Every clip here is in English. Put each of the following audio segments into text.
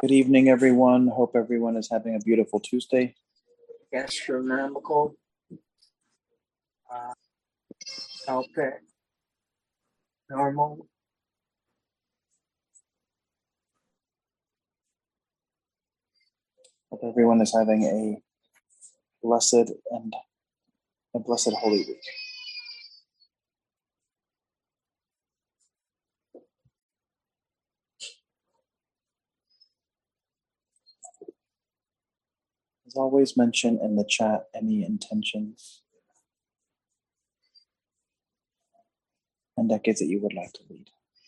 Good evening, everyone. Hope everyone is having a beautiful Tuesday. Gastronomical, okay, normal. Hope everyone is having a blessed Holy Week. As always, mention in the chat any intentions and decades that you would like to lead.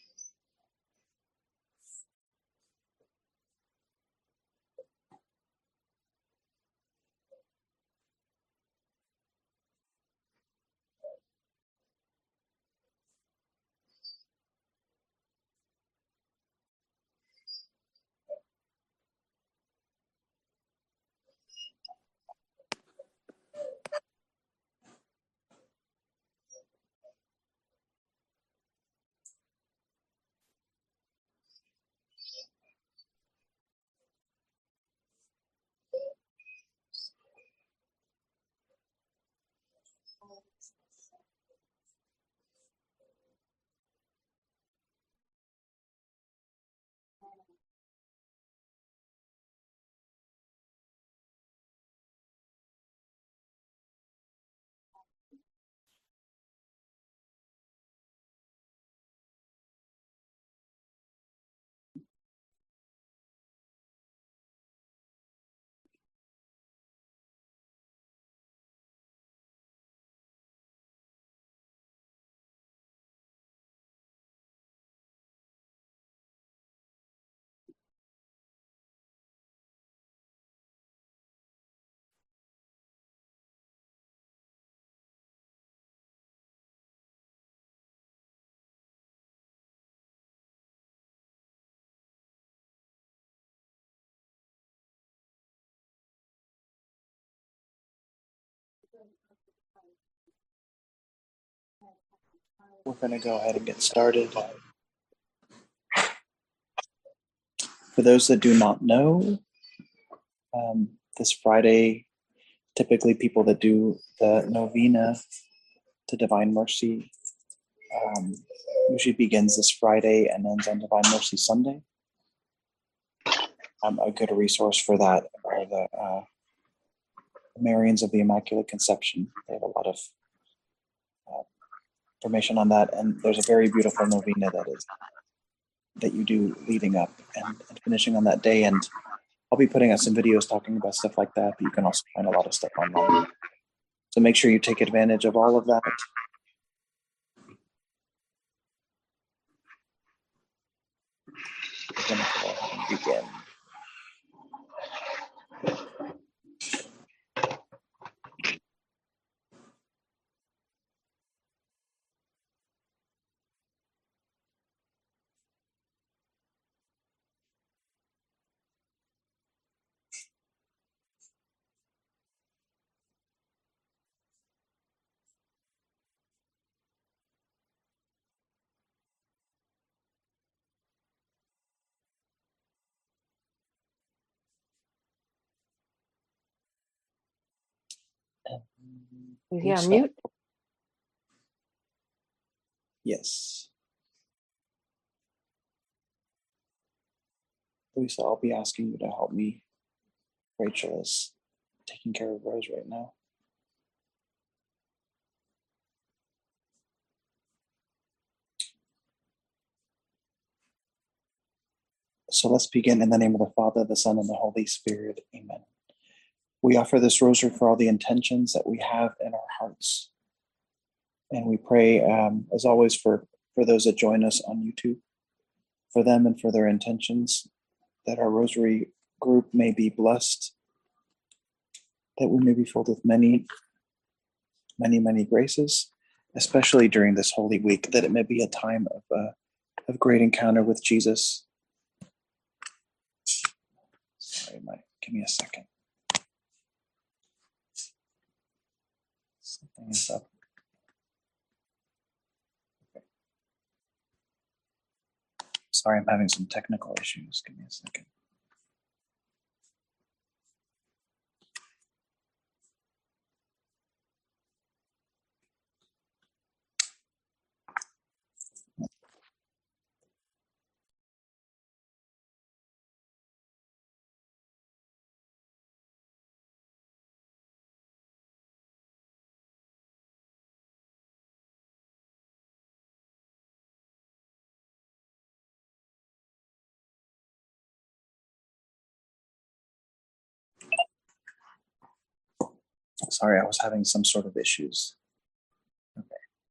We're going to go ahead and get started. For those that do not know, this Friday, typically people that do the novena to Divine Mercy usually begins this Friday and ends on Divine Mercy Sunday. A good resource for that are the Marians of the Immaculate Conception. They have a lot of information on that, and there's a very beautiful novena that you do leading up and finishing on that day. And I'll be putting out some videos talking about stuff like that, but you can also find a lot of stuff online. So make sure you take advantage of all of that. We're going to go ahead and begin. Yeah, mute. Yes. Lisa, I'll be asking you to help me. Rachel is taking care of Rose right now. So let's begin in the name of the Father, the Son, and the Holy Spirit. Amen. We offer this rosary for all the intentions that we have in our hearts. And we pray, as always, for those that join us on YouTube, for them and for their intentions, that our rosary group may be blessed, that we may be filled with many, many, many graces, especially during this Holy Week, that it may be a time of great encounter with Jesus. Sorry, Mike, give me a second. Something is up. Okay. Sorry, I'm having some technical issues. Give me a second. Sorry, I was having some sort of issues. Okay.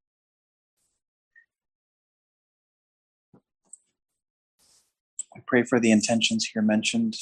We pray for the intentions here mentioned.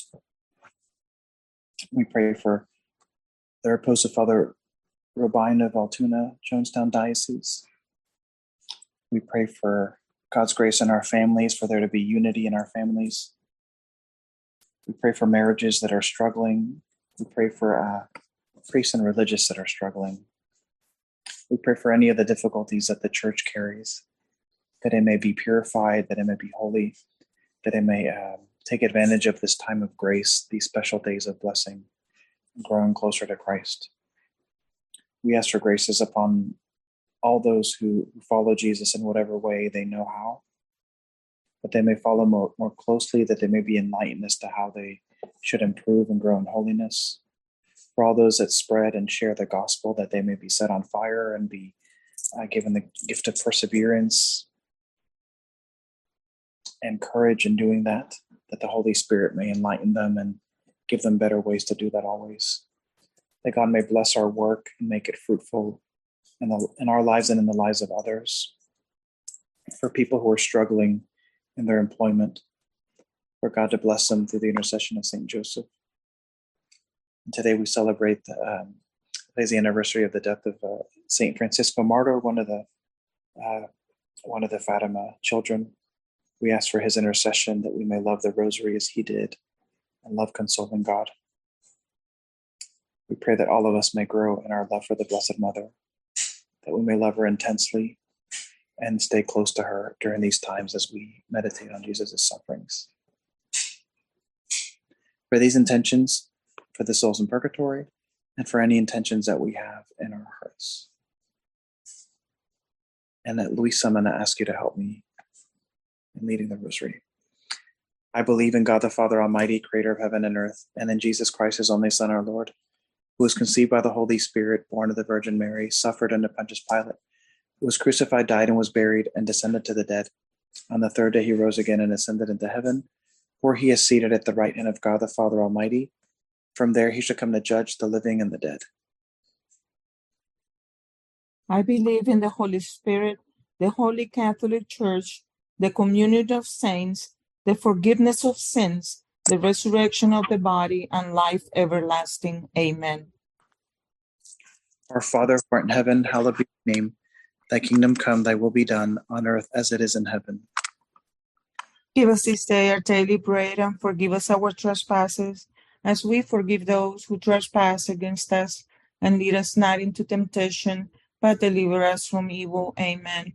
We pray for the repose of Father Robine of Altoona, Jonestown Diocese. We pray for God's grace in our families, for there to be unity in our families. We pray for marriages that are struggling. We pray for priests and religious that are struggling. We pray for any of the difficulties that the church carries, that it may be purified, that it may be holy, that it may take advantage of this time of grace, these special days of blessing, growing closer to Christ. We ask for graces upon all those who follow Jesus in whatever way they know how, that they may follow more closely, that they may be enlightened as to how they should improve and grow in holiness. For all those that spread and share the gospel, that they may be set on fire and be given the gift of perseverance and courage in doing that, that the Holy Spirit may enlighten them and give them better ways to do that always. That God may bless our work and make it fruitful in our lives and in the lives of others. For people who are struggling in their employment, for God to bless them through the intercession of St. Joseph. And today we celebrate today's the anniversary of the death of St. Francisco Martyr, one of the Fatima children. We ask for his intercession that we may love the rosary as he did and love consoling God. We pray that all of us may grow in our love for the Blessed Mother, that we may love her intensely and stay close to her during these times as we meditate on Jesus' sufferings. For these intentions, for the souls in purgatory, and for any intentions that we have in our hearts. And that Luisa, I'm going to ask you to help me in leading the rosary. I believe in God the Father Almighty, creator of heaven and earth, and in Jesus Christ, his only Son, our Lord, who was conceived by the Holy Spirit, born of the Virgin Mary, suffered under Pontius Pilate, who was crucified, died, and was buried, and descended to the dead. On the third day he rose again and ascended into heaven, where he is seated at the right hand of God the Father Almighty. From there he shall come to judge the living and the dead. I believe in the Holy Spirit, the Holy Catholic Church, the community of saints, the forgiveness of sins, the resurrection of the body, and life everlasting. Amen. Our Father, who art in heaven, hallowed be thy name. Thy kingdom come, thy will be done, on earth as it is in heaven. Give us this day our daily bread, and forgive us our trespasses, as we forgive those who trespass against us. And lead us not into temptation, but deliver us from evil. Amen.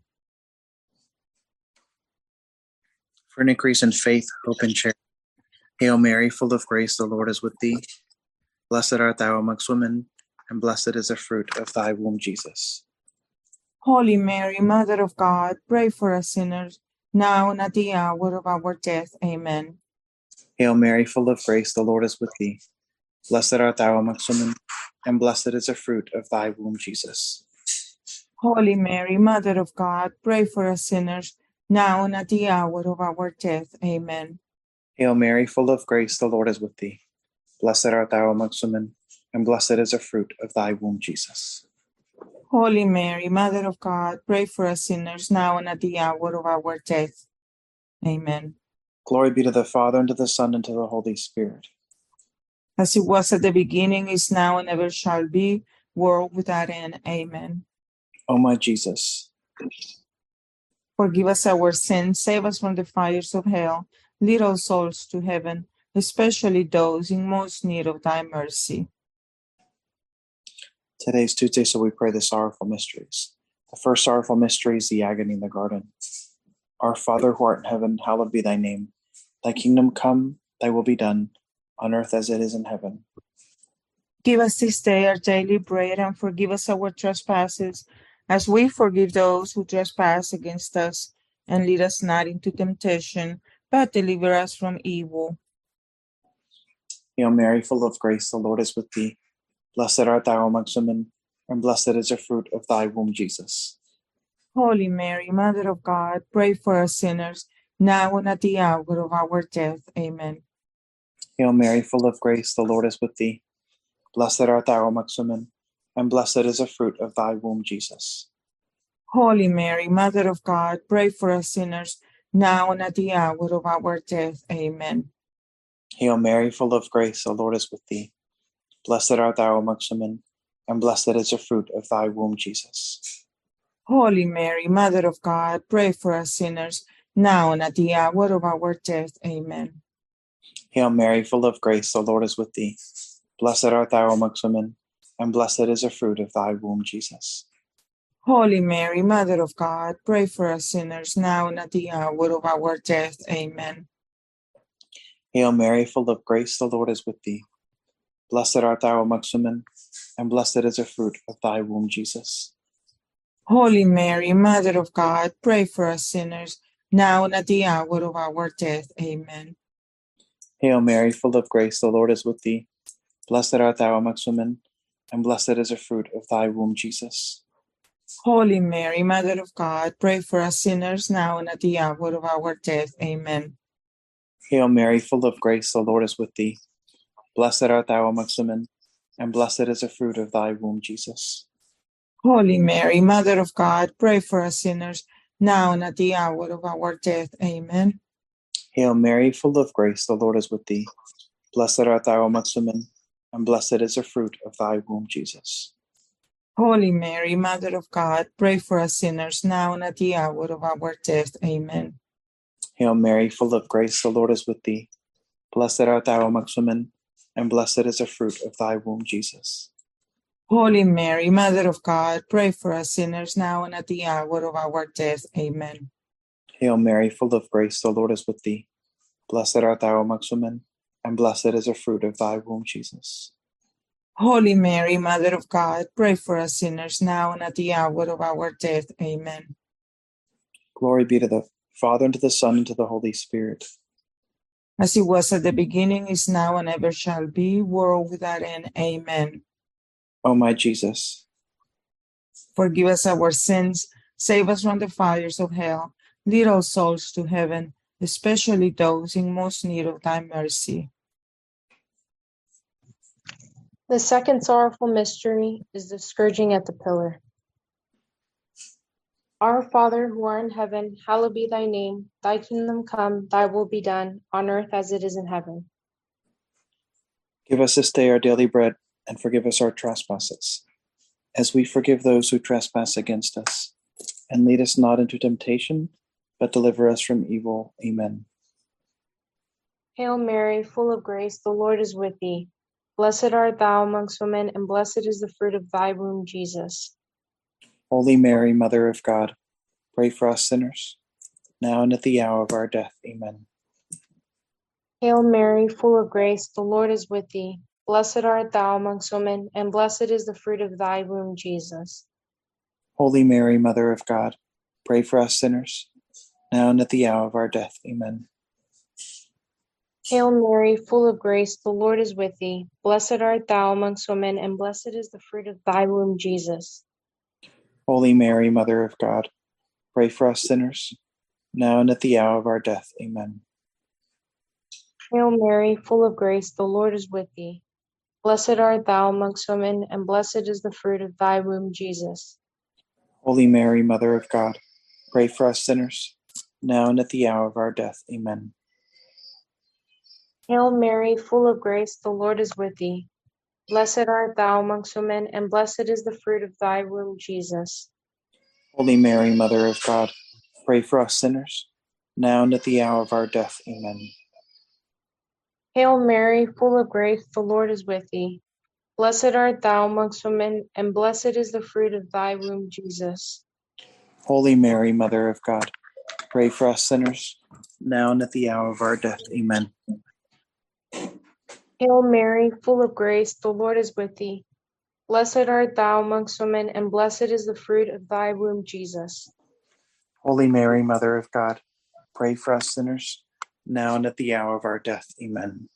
For an increase in faith, hope, and charity. Hail Mary, full of grace, the Lord is with thee. Blessed art thou amongst women, and blessed is the fruit of thy womb, Jesus. Holy Mary, Mother of God, pray for us sinners, now and at the hour of our death. Amen. Hail Mary, full of grace, the Lord is with thee. Blessed art thou amongst women, and blessed is the fruit of thy womb, Jesus. Holy Mary, Mother of God, pray for us sinners, now and at the hour of our death. Amen. Hail Mary, full of grace, the Lord is with thee. Blessed art thou amongst women, and blessed is the fruit of thy womb, Jesus. Holy Mary, Mother of God, pray for us sinners, now and at the hour of our death. Amen. Glory be to the Father, and to the Son, and to the Holy Spirit. As it was at the beginning, is now, and ever shall be, world without end. Amen. O my Jesus, forgive us our sins, save us from the fires of hell, lead all souls to heaven, especially those in most need of thy mercy. Today's Tuesday, so we pray the sorrowful mysteries. The first sorrowful mystery is the agony in the garden. Our Father, who art in heaven, hallowed be thy name. Thy kingdom come, thy will be done, on earth as it is in heaven. Give us this day our daily bread, and forgive us our trespasses, as we forgive those who trespass against us. And lead us not into temptation, but deliver us from evil. Hail Mary, full of grace, the Lord is with thee. Blessed art thou amongst women, and blessed is the fruit of thy womb, Jesus. Holy Mary, Mother of God, pray for us sinners, now and at the hour of our death. Amen. Hail Mary, full of grace, the Lord is with thee. Blessed art thou amongst women, and blessed is the fruit of thy womb, Jesus. Holy Mary, Mother of God, pray for us sinners, now and at the hour of our death. Amen. Hail Mary, full of grace, the Lord is with thee. Blessed art thou amongst women, and blessed is the fruit of thy womb, Jesus. Holy Mary, Mother of God, pray for us sinners, now and at the hour of our death. Amen. Hail Mary, full of grace, the Lord is with thee. Blessed art thou amongst women, and blessed is the fruit of thy womb, Jesus. Holy Mary, Mother of God, pray for us sinners, now and at the hour of our death. Amen. Hail Mary, full of grace, the Lord is with thee. Blessed art thou amongst women, and blessed is the fruit of thy womb, Jesus. Holy Mary, Mother of God, pray for us sinners, now and at the hour of our death. Amen. Hail Mary, full of grace, the Lord is with thee. Blessed art thou amongst women, and blessed is the fruit of thy womb, Jesus. Holy Mary, Mother of God, pray for us sinners, now and at the hour of our death. Amen. Hail Mary, full of grace, the Lord is with thee. Blessed art thou amongst women, and blessed is the fruit of thy womb, Jesus. Holy Mary, Mother of God, pray for us sinners, now and at the hour of our death. Amen. Hail Mary, full of grace, the Lord is with thee. Blessed art thou amongst women, and blessed is the fruit of thy womb, Jesus. Holy Mary, Mother of God, pray for us sinners, now and at the hour of our death. Amen. Hail Mary, full of grace, the Lord is with thee. Blessed art thou amongst women, and blessed is the fruit of thy womb, Jesus. Holy Mary, Mother of God, pray for us sinners, now and at the hour of our death. Amen. Hail Mary, full of grace, the Lord is with thee. Blessed art thou amongst women, and blessed is the fruit of thy womb, Jesus. Holy Mary, Mother of God, pray for us sinners, now and at the hour of our death. Amen. Glory be to the Father, and to the Son, and to the Holy Spirit. As it was at the beginning, is now, and ever shall be, world without end. Amen. O my Jesus, Forgive us our sins, save us from the fires of hell, lead all souls to heaven, especially those in most need of thy mercy. The second sorrowful mystery is the scourging at the pillar. Our Father, who art in heaven, hallowed be thy name. Thy kingdom come, thy will be done, on earth as it is in heaven. give us this day our daily bread, and forgive us our trespasses, as we forgive those who trespass against us. And lead us not into temptation, but deliver us from evil. Amen. Hail Mary, full of grace, the Lord is with thee. Blessed art thou amongst women, and blessed is the fruit of thy womb, Jesus. Holy Mary, Mother of God, pray for us sinners, now and at the hour of our death. Amen. Hail Mary, full of grace, the Lord is with thee. Blessed art thou amongst women, and blessed is the fruit of thy womb, Jesus. Holy Mary, Mother of God, pray for us sinners, now and at the hour of our death. Amen. Hail Mary, full of grace, the Lord is with thee. Blessed art thou amongst women, and blessed is the fruit of thy womb, Jesus. Holy Mary, Mother of God, pray for us sinners, now and at the hour of our death. Amen. Hail Mary, full of grace, the Lord is with thee. Blessed art thou amongst women, and blessed is the fruit of thy womb, Jesus. Holy Mary, Mother of God, pray for us sinners, now and at the hour of our death. Amen. Hail Mary, full of grace, the Lord is with thee. Blessed art thou amongst women, and blessed is the fruit of thy womb, Jesus. Holy Mary, Mother of God, pray for us sinners, now and at the hour of our death. Amen. Hail Mary, full of grace, the Lord is with thee. Blessed art thou amongst women, and blessed is the fruit of thy womb, Jesus. Holy Mary, Mother of God, pray for us sinners, now and at the hour of our death. Amen. Hail Mary, full of grace, the Lord is with thee. Blessed art thou amongst women, and blessed is the fruit of thy womb, Jesus. Holy Mary, Mother of God, pray for us sinners, now and at the hour of our death. Amen.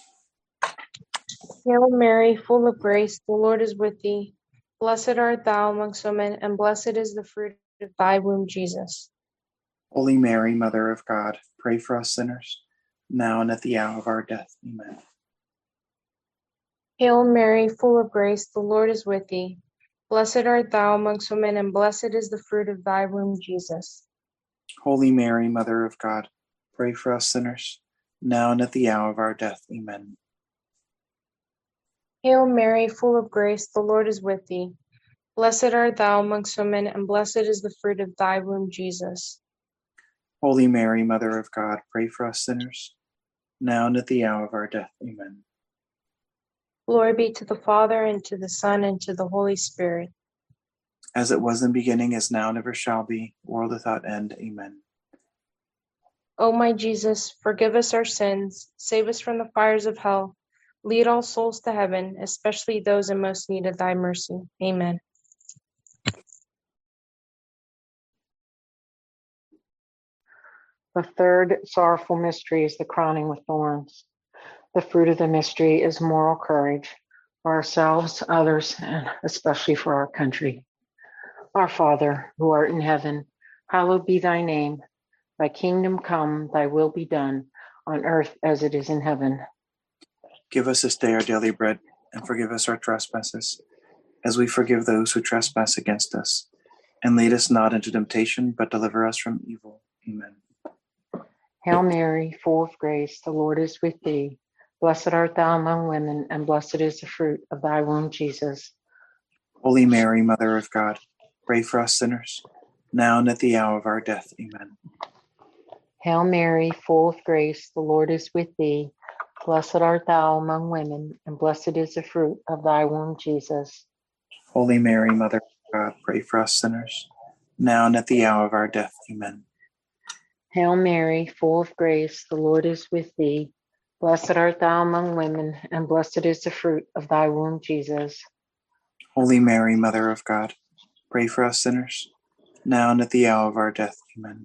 Hail Mary, full of grace, the Lord is with thee. Blessed art thou amongst women, and blessed is the fruit of thy womb, Jesus. Holy Mary, Mother of God, pray for us sinners, now and at the hour of our death. Amen. Hail Mary, full of grace, the Lord is with thee. Blessed art thou amongst women, and blessed is the fruit of thy womb, Jesus. Holy Mary, Mother of God, pray for us sinners, now and at the hour of our death. Amen. Hail Mary, full of grace, the Lord is with thee. Blessed art thou amongst women, and blessed is the fruit of thy womb, Jesus. Holy Mary, Mother of God, pray for us sinners, now and at the hour of our death. Amen. Glory be to the Father, and to the Son, and to the Holy Spirit. As it was in the beginning, is now, and ever shall be, world without end. Amen. O my Jesus, forgive us our sins, save us from the fires of hell, lead all souls to heaven, especially those in most need of thy mercy. Amen. The third sorrowful mystery is the crowning with thorns. The fruit of the mystery is moral courage for ourselves, others, and especially for our country. Our Father, who art in heaven, hallowed be thy name. Thy kingdom come, thy will be done, on earth as it is in heaven. Give us this day our daily bread, and forgive us our trespasses, as we forgive those who trespass against us. And lead us not into temptation, but deliver us from evil. Amen. Hail Mary, full of grace, the Lord is with thee. Blessed art thou among women, and blessed is the fruit of thy womb, Jesus. Holy Mary, Mother of God, pray for us sinners, now and at the hour of our death. Amen. Hail Mary, full of grace, the Lord is with thee. Blessed art thou among women, and blessed is the fruit of thy womb, Jesus. Holy Mary, Mother of God, pray for us sinners, now and at the hour of our death. Amen. Hail Mary, full of grace, the Lord is with thee. Blessed art thou among women, and blessed is the fruit of thy womb, Jesus. Holy Mary, Mother of God, pray for us sinners, now and at the hour of our death. Amen.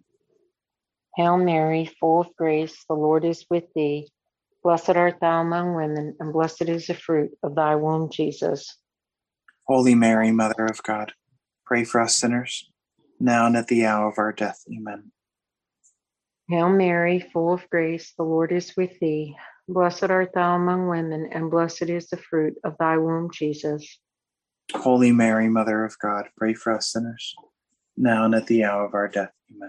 Hail Mary, full of grace, the Lord is with thee. Blessed art thou among women, and blessed is the fruit of thy womb, Jesus. Holy Mary, Mother of God, pray for us sinners, now and at the hour of our death. Amen. Hail Mary, full of grace, the Lord is with thee. Blessed art thou among women, and blessed is the fruit of thy womb, Jesus. Holy Mary, Mother of God, pray for us sinners, now and at the hour of our death. Amen.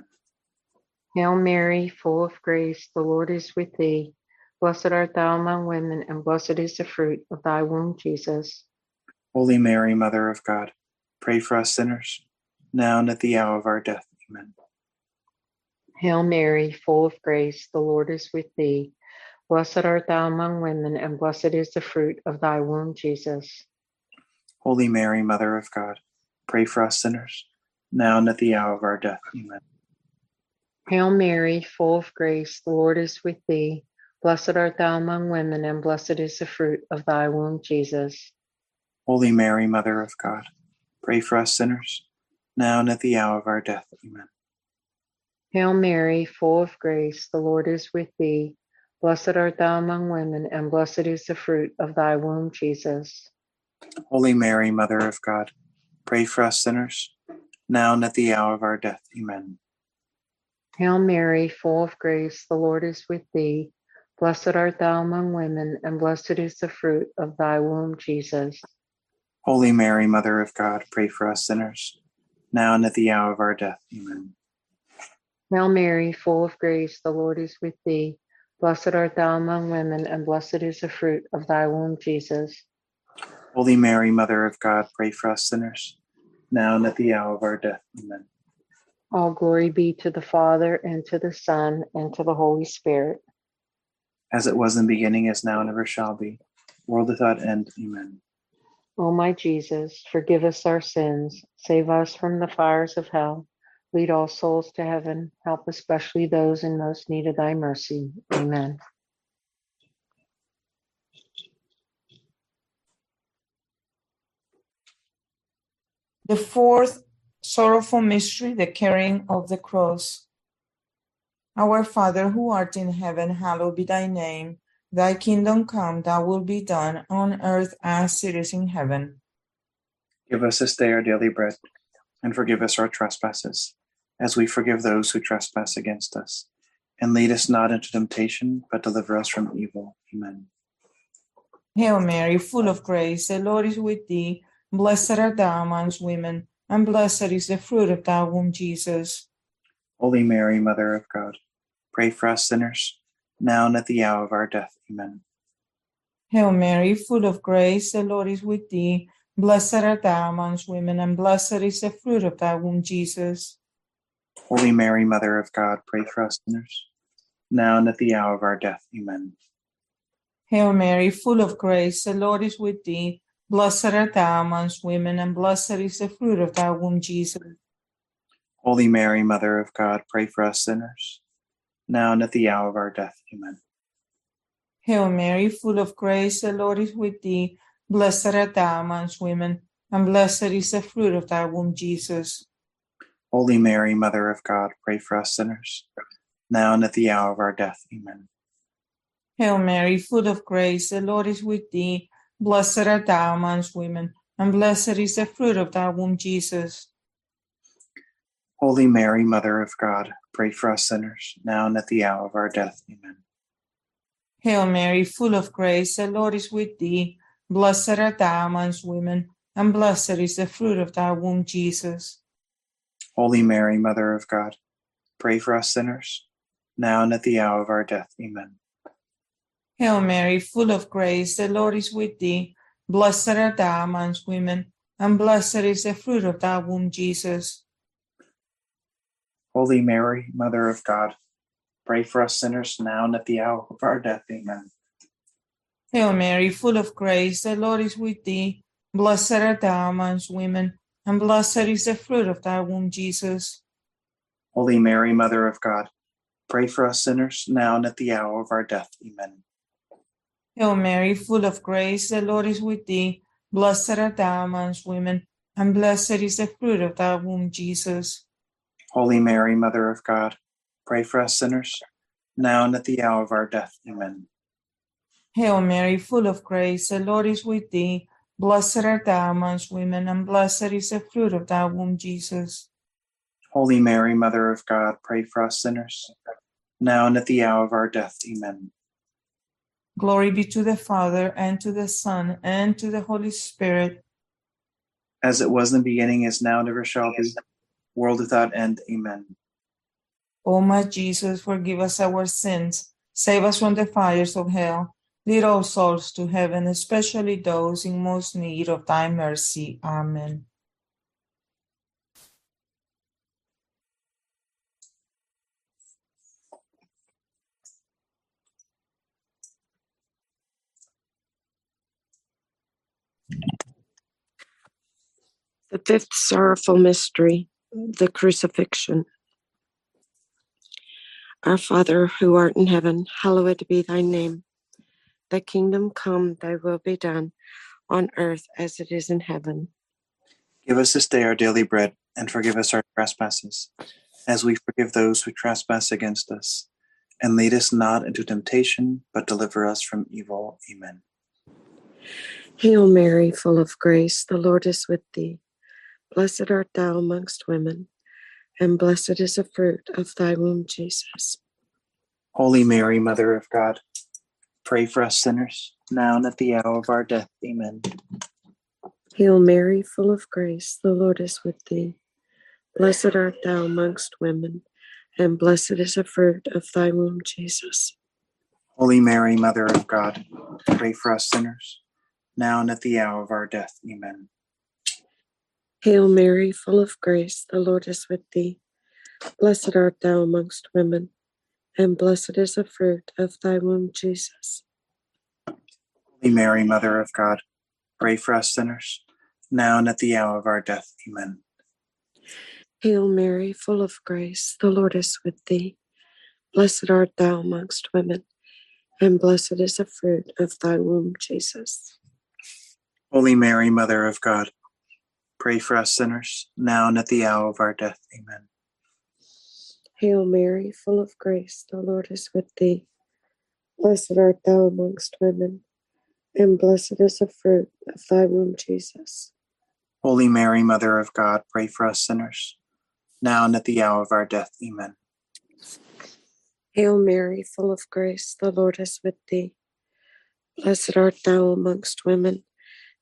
Hail Mary, full of grace, the Lord is with thee. Blessed art thou among women, and blessed is the fruit of thy womb, Jesus. Holy Mary, Mother of God, pray for us sinners, now and at the hour of our death. Amen. Hail Mary, full of grace, the Lord is with thee. Blessed art thou among women, and blessed is the fruit of thy womb, Jesus. Holy Mary, Mother of God, pray for us sinners, now and at the hour of our death. Amen. Hail Mary, full of grace, the Lord is with thee. Blessed art thou among women, and blessed is the fruit of thy womb, Jesus. Holy Mary, Mother of God, pray for us sinners, now and at the hour of our death. Amen. Hail Mary, full of grace, the Lord is with thee. Blessed art thou among women, and blessed is the fruit of thy womb, Jesus. Holy Mary, Mother of God, pray for us sinners, now and at the hour of our death. Amen. Hail Mary, full of grace, the Lord is with thee. Blessed art thou among women, and blessed is the fruit of thy womb, Jesus. Holy Mary, Mother of God, pray for us sinners, now and at the hour of our death. Amen. Hail Mary, full of grace, the Lord is with thee. Blessed art thou among women, and blessed is the fruit of thy womb, Jesus. Holy Mary, Mother of God, pray for us sinners, now and at the hour of our death. Amen. All glory be to the Father, and to the Son, and to the Holy Spirit. As it was in the beginning, is now, and ever shall be, world without end. Amen. O my Jesus, forgive us our sins, save us from the fires of hell, lead all souls to heaven, help especially those in most need of thy mercy. Amen. The fourth sorrowful mystery, the carrying of the cross. Our Father, who art in heaven, hallowed be thy name. Thy kingdom come, thy will be done on earth as it is in heaven. Give us this day our daily bread, and forgive us our trespasses, as we forgive those who trespass against us. And lead us not into temptation, but deliver us from evil. Amen. Hail Mary, full of grace, the Lord is with thee. Blessed art thou amongst women, and blessed is the fruit of thy womb, Jesus. Holy Mary, Mother of God, pray for us sinners, now and at the hour of our death. Amen. Hail Mary, full of grace, the Lord is with thee. Blessed art thou amongst women, and blessed is the fruit of thy womb, Jesus. Holy Mary, Mother of God, pray for us sinners, now and at the hour of our death. Amen. Hail Mary, full of grace, the Lord is with thee. Blessed art thou amongst women, and blessed is the fruit of thy womb, Jesus. Holy Mary, Mother of God, pray for us sinners, now and at the hour of our death. Amen. Hail Mary, full of grace, the Lord is with thee. Blessed art thou amongst women, and blessed is the fruit of thy womb, Jesus. Holy Mary, Mother of God, pray for us sinners, now and at the hour of our death. Amen. Hail Mary, full of grace, the Lord is with thee. Blessed art thou amongst women, and blessed is the fruit of thy womb, Jesus. Holy Mary, Mother of God, pray for us sinners, now and at the hour of our death. Amen. Hail Mary, full of grace, the Lord is with thee. Blessed art thou amongst women, and blessed is the fruit of thy womb, Jesus. Holy Mary, Mother of God, pray for us sinners, now and at the hour of our death. Amen. Hail Mary, full of grace, the Lord is with thee. Blessed art thou amongst women, and blessed is the fruit of thy womb, Jesus. Holy Mary, Mother of God, pray for us sinners, now and at the hour of our death. Amen. Hail Mary, full of grace, the Lord is with thee. Blessed art thou amongst women, and blessed is the fruit of thy womb, Jesus. Holy Mary, Mother of God, pray for us sinners, now and at the hour of our death. Amen. Hail Mary, full of grace, the Lord is with thee. Blessed art thou amongst women, and blessed is the fruit of thy womb, Jesus. Holy Mary, Mother of God, pray for us sinners, now and at the hour of our death. Amen. Hail Mary, full of grace, the Lord is with thee. Blessed art thou amongst women, and blessed is the fruit of thy womb, Jesus. Holy Mary, Mother of God, pray for us sinners, now and at the hour of our death. Amen. Glory be to the Father, and to the Son, and to the Holy Spirit. As it was in the beginning, is now, and ever shall be, world without end. Amen. O my Jesus, forgive us our sins, save us from the fires of hell, lead all souls to heaven, especially those in most need of thy mercy. Amen. The fifth sorrowful mystery, the crucifixion. Our Father, who art in heaven, hallowed be thy name. Thy kingdom come, thy will be done, on earth as it is in heaven. Give us this day our daily bread, and forgive us our trespasses, as we forgive those who trespass against us. And lead us not into temptation, but deliver us from evil. Amen. Hail Mary, full of grace, the Lord is with thee. Blessed art thou amongst women, and blessed is the fruit of thy womb, Jesus. Holy Mary, Mother of God, pray for us sinners, now and at the hour of our death. Amen. Hail Mary, full of grace, the Lord is with thee. Blessed art thou amongst women, and blessed is the fruit of thy womb, Jesus. Holy Mary, Mother of God, pray for us sinners, now and at the hour of our death. Amen. Hail Mary, full of grace, the Lord is with thee. Blessed art thou amongst women, and blessed is the fruit of thy womb, Jesus. Holy Mary, Mother of God, pray for us sinners, now and at the hour of our death. Amen. Hail Mary, full of grace, the Lord is with thee. Blessed art thou amongst women, and blessed is the fruit of thy womb, Jesus. Holy Mary, Mother of God, pray for us sinners, now and at the hour of our death. Amen. Hail Mary, full of grace, the Lord is with thee. Blessed art thou amongst women, and blessed is the fruit of thy womb, Jesus. Holy Mary, Mother of God, pray for us sinners, now and at the hour of our death. Amen. Hail Mary, full of grace, the Lord is with thee. Blessed art thou amongst women,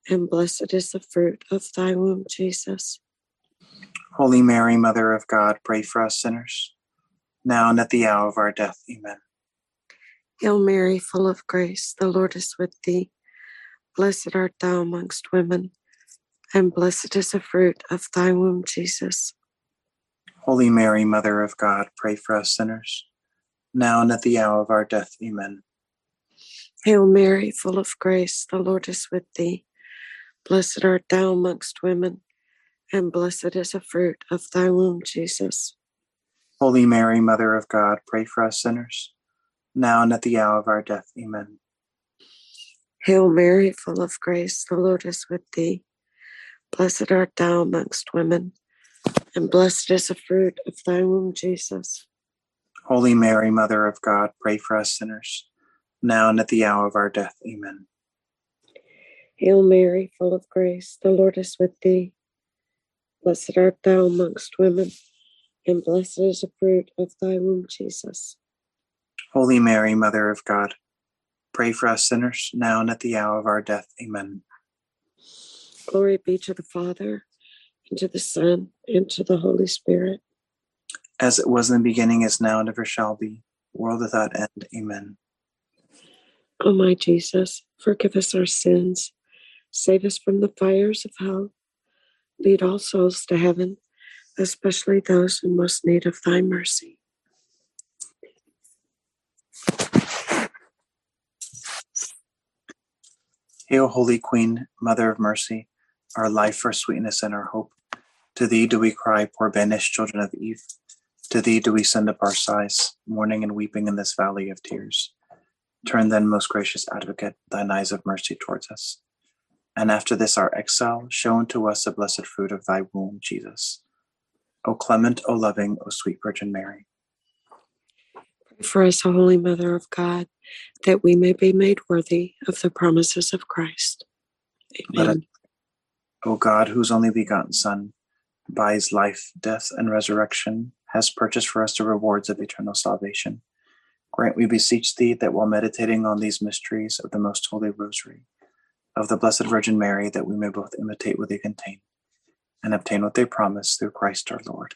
and blessed is the fruit of thy womb, Jesus. Holy Mary, Mother of God, pray for us sinners, now and at the hour of our death. Amen. Hail Mary, full of grace, the Lord is with thee. Blessed art thou amongst women, and blessed is the fruit of thy womb, Jesus. Holy Mary, Mother of God, pray for us sinners, now and at the hour of our death. Amen. Hail Mary, full of grace, the Lord is with thee. Blessed art thou amongst women, and blessed is the fruit of thy womb, Jesus. Holy Mary, Mother of God, pray for us sinners, now and at the hour of our death. Amen. Hail Mary, full of grace, the Lord is with thee. Blessed art thou amongst women, and blessed is the fruit of thy womb, Jesus. Holy Mary, Mother of God, pray for us sinners, now and at the hour of our death. Amen. Hail Mary, full of grace, the Lord is with thee. Blessed art thou amongst women, and blessed is the fruit of thy womb, Jesus. Holy Mary, Mother of God, pray for us sinners, now and at the hour of our death. Amen. Glory be to the Father, and to the Son, and to the Holy Spirit. As it was in the beginning, is now, and ever shall be, world without end. Amen. O my Jesus, forgive us our sins, save us from the fires of hell, lead all souls to heaven, especially those in most need of thy mercy. Hail, Holy Queen, Mother of Mercy, our life, our sweetness, and our hope. To thee do we cry, poor banished children of Eve. To thee do we send up our sighs, mourning and weeping in this valley of tears. Turn then, most gracious Advocate, thine eyes of mercy towards us. And after this our exile, show unto us the blessed fruit of thy womb, Jesus. O clement, O loving, O sweet Virgin Mary. Pray for us, O Holy Mother of God, that we may be made worthy of the promises of Christ. Let us, Amen. O God, whose only begotten Son, by his life, death, and resurrection, has purchased for us the rewards of eternal salvation. Grant, we beseech thee, that while meditating on these mysteries of the most holy rosary of the Blessed Virgin Mary, that we may both imitate what they contain and obtain what they promise through Christ our Lord.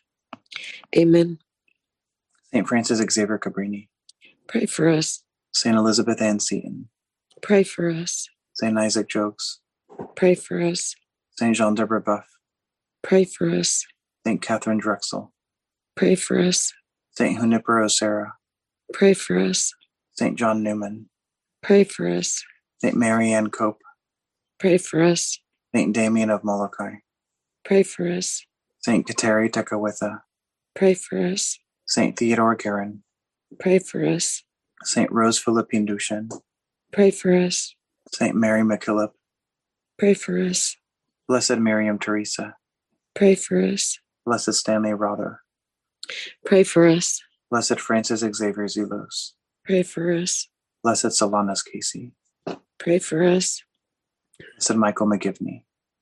Amen. St. Francis Xavier Cabrini, Pray for us. St. Elizabeth Ann Seton, Pray for us. St. Isaac Jogues, Pray for us. St. Jean de Brebeuf, Pray for us. St. Catherine Drexel, Pray for us. St. Junipero Serra, Pray for us. St. John Newman, Pray for us. St. Mary Ann Cope, Pray for us. St. Damien of Molokai, Pray for us. St. Kateri Tekakwitha, Pray for us. St. Theodore Guerin, Pray for us. St. Rose Philippine Duchesne, Pray for us. St. Mary MacKillop, Pray for us. Blessed Miriam Teresa, Pray for us. Blessed Stanley Rother, Pray for us. Blessed Francis Xavier Zelos, Pray for us. Blessed Solanus Casey, Pray for us. Blessed Michael McGivney,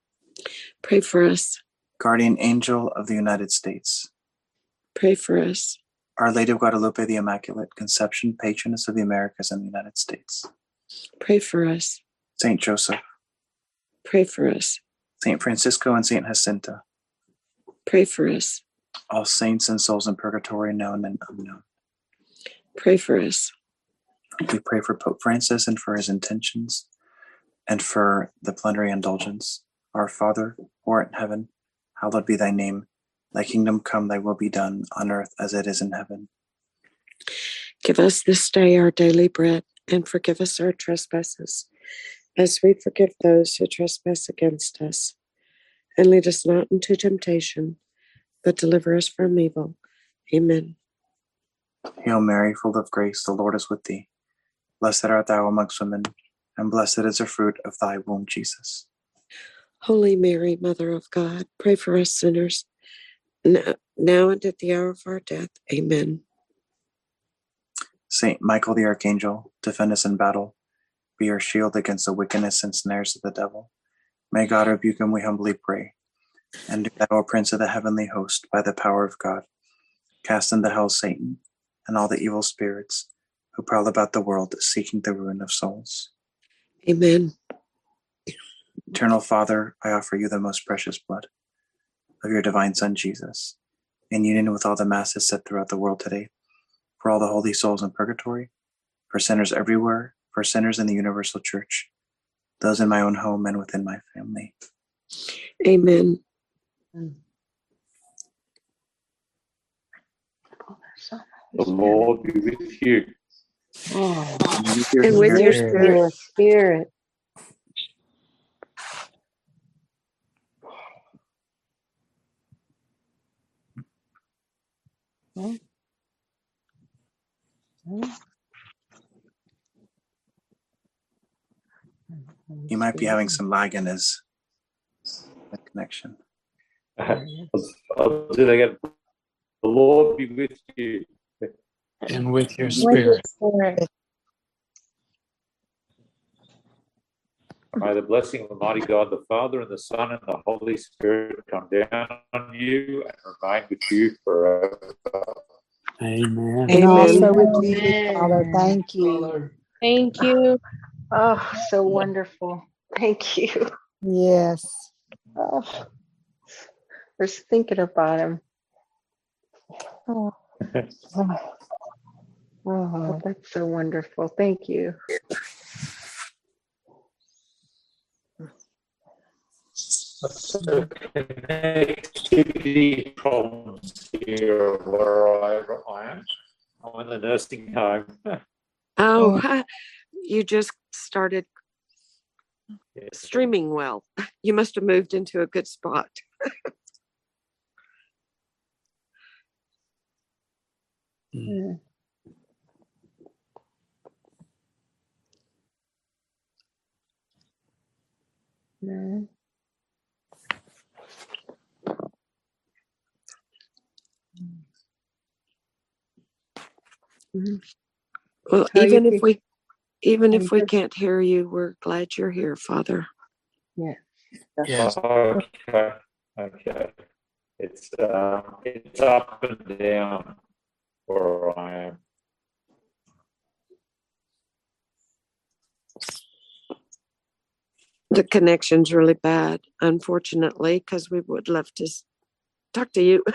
Pray for us. Guardian Angel of the United States, Pray for us. Our Lady of Guadalupe the Immaculate Conception, Patroness of the Americas and the United States, Pray for us. St. Joseph, Pray for us. St. Francisco and St. Jacinta, Pray for us. all saints and souls in purgatory, known and unknown. Pray for us. We pray for Pope Francis and for his intentions, and for the plenary indulgence. Our Father, who art in heaven, hallowed be thy name. Thy kingdom come, thy will be done, on earth as it is in heaven. Give us this day our daily bread, and forgive us our trespasses, as we forgive those who trespass against us. And lead us not into temptation, but deliver us from evil. Amen. Hail Mary, full of grace, the Lord is with thee. Blessed art thou amongst women, and blessed is the fruit of thy womb, Jesus. Holy Mary, Mother of God, pray for us sinners, now and at the hour of our death. Amen. Saint Michael the Archangel, defend us in battle. Be our shield against the wickedness and snares of the devil. May God rebuke him, we humbly pray. And do thou, O Prince of the heavenly host, by the power of God, cast into hell Satan and all the evil spirits who prowl about the world, seeking the ruin of souls. Amen. Eternal Father, I offer you the most precious blood of your divine Son, Jesus, in union with all the masses set throughout the world today, for all the holy souls in purgatory, for sinners everywhere, for sinners in the universal church, those in my own home and within my family. Amen. The Lord be with you. Oh, And with your with spirit. your spirit. You might be having some lag in his connection. I'll do that again. The Lord be with you. And with your With your spirit. spirit. May the blessing of Almighty God, the Father, and the Son, and the Holy Spirit come down on you and remain with you forever. Amen. And also Amen. with you, Father. Thank you. Thank you. Oh, so wonderful. Thank you. Yes. Oh, just thinking about him. Oh, that's so wonderful. Thank you. Connectivity problems here where I am. I'm in the nursing home. Oh, you just started Yeah. streaming well. You must have moved into a good spot. Mm. No. Well, How even you if feel? we can't hear you, we're glad you're here, Father. Yeah. Yes. Okay. It's up and down where I am. The connection's really bad, unfortunately, because we would love to talk to you.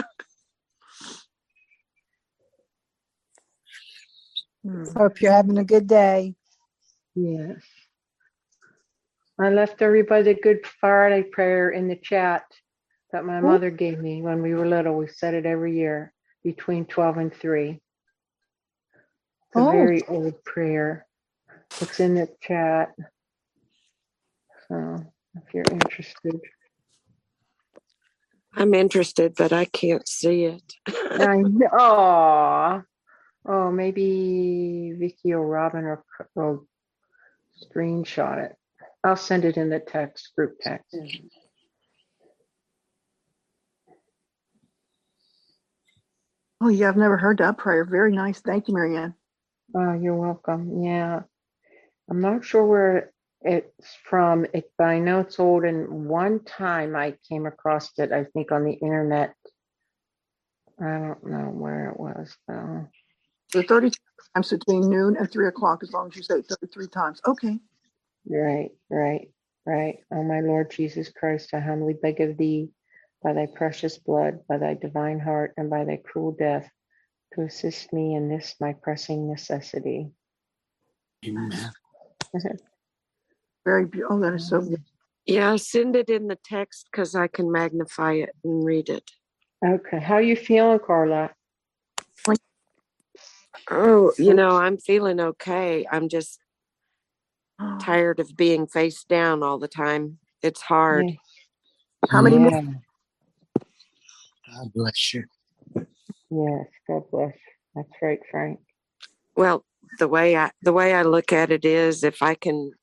Hope you're having a good day. Yes. I left everybody a Good Friday prayer in the chat that my mother gave me when we were little. We said it every year between 12 and 3. It's a very old prayer. It's in the chat. So if you're interested. I'm interested, but I can't see it. I know. Oh, maybe Vicky or Robin will screenshot it. I'll send it in the text, group text. Oh, yeah, I've never heard that prayer. Very nice. Thank you, Marianne. Oh, you're welcome. Yeah. I'm not sure where it's from, but I know it's old. And one time I came across it, I think on the internet. I don't know where it was, though. So 30 times between noon and 3 o'clock, as long as you say it 33 times. Okay. Right. Oh, my Lord Jesus Christ, I humbly beg of thee, by thy precious blood, by thy divine heart, and by thy cruel death, to assist me in this my pressing necessity. Amen. Very beautiful. Oh, that is so good. Yeah, send it in the text because I can magnify it and read it. Okay. How you feeling, Carla? Oh, I'm feeling okay. I'm just tired of being face down all the time. It's hard. Yeah. How many more? God bless you. Yes, God bless. That's right, Frank. Well, the way I look at it is, if I can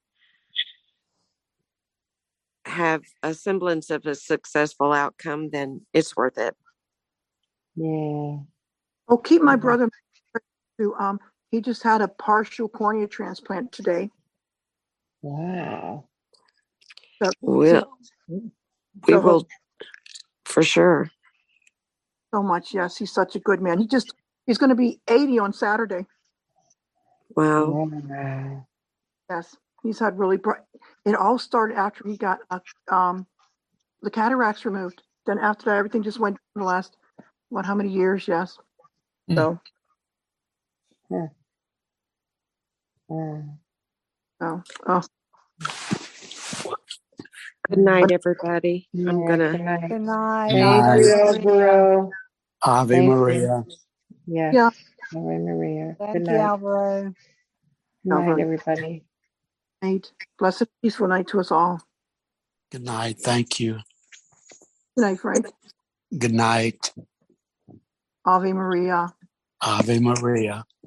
have a semblance of a successful outcome, then it's worth it. Yeah. Oh, keep my brother too. He just had a partial cornea transplant today. Wow. So, We will for sure. So much. Yes, he's such a good man. He's going to be 80 on Saturday. Wow. Wow. Yes. He's had really bright. It all started after he got the cataracts removed. Then after that, everything just went in the last how many years? Yes. So. Mm. Oh. Good night, everybody. Yeah, I'm gonna. good night. Good night. Thank Night. you, Alvaro. Ave Thank you. Maria. Yes. Yeah. Ave Maria. Good Thank you, night. Alvaro. Good night, Alvaro. everybody. Night. Blessed, peaceful night to us all. Good night. Thank you. Good night, Frank. Good night. Ave Maria. Ave Maria.